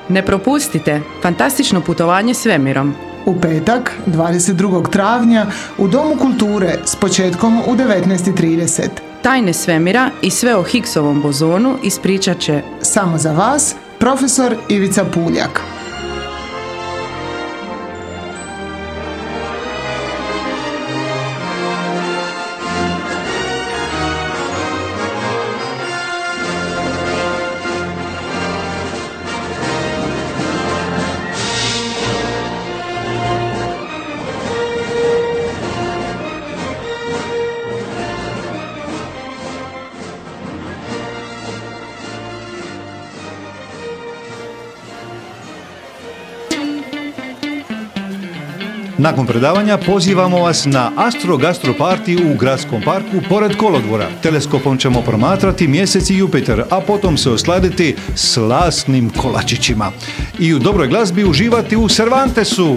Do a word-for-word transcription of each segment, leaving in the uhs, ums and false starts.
Ne propustite fantastično putovanje svemirom. U petak, dvadeset drugog travnja, u Domu kulture s početkom u devetnaest i trideset. Tajne svemira i sve o Higgsovom bozonu ispričat će samo za vas profesor Ivica Puljak. Nakon predavanja pozivamo vas na Astro Gastro Party u gradskom parku pored kolodvora. Teleskopom ćemo promatrati mjesec i Jupiter, a potom se osladiti slasnim kolačićima. I u dobroj glazbi uživati u Cervantesu.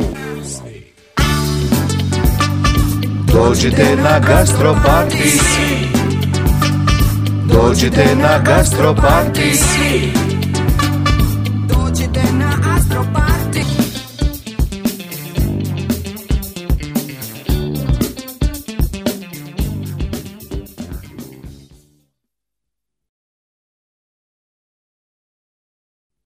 Dođite na Gastro Party. Dođite na Gastro Party.